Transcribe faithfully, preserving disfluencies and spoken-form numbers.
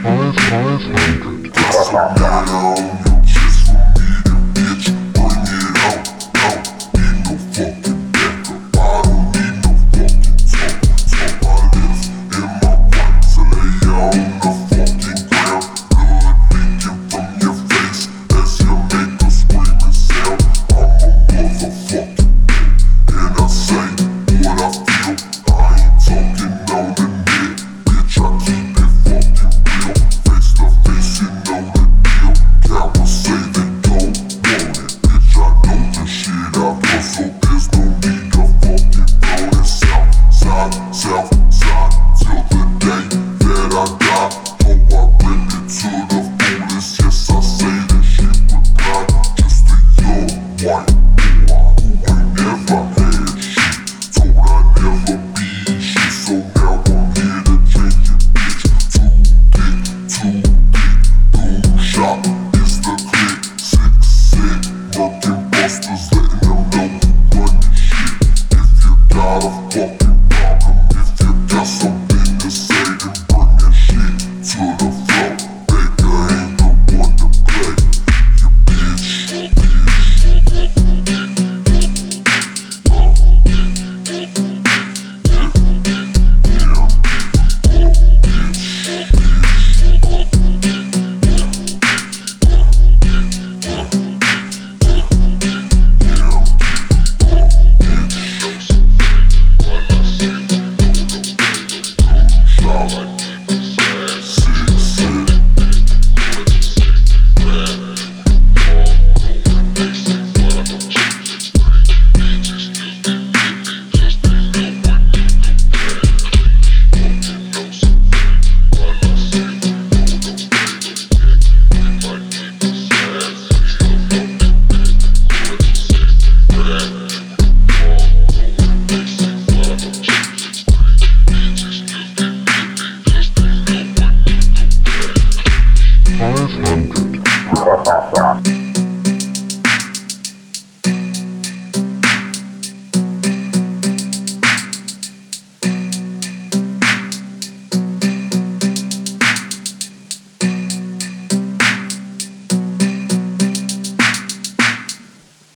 five hundred. Got some got on you just for me, bitch. Bring it out, out. Need no fucking backup. I don't need no fucking talk. Talk my left and my right till they on the fucking ground. Blood leaking from your face as you make a screaming sound. I'm a motherfucking and I say what I feel. I ain't talking on the net, bitch. I keep it fucking real. Face to face, you know the deal. Cowards say they don't want it, bitch. I know the shit I got, so there's no need to fucking blow this south, side, south, side till the day that I die. Hope I rip it to the fullest. Yes, I say this shit with pride. Just a young white boy who ain't never had shit. Told I never be shit, so now I'm here to change it, bitch. Too big, too big, boom shot. It's the click, sick, sick. Working busters, letting them know who run this shit. If you got a fucking problem, if you got something to say, then bring that shit to the floor. Baker ain't the one to play, you bitch, bitch. Solid.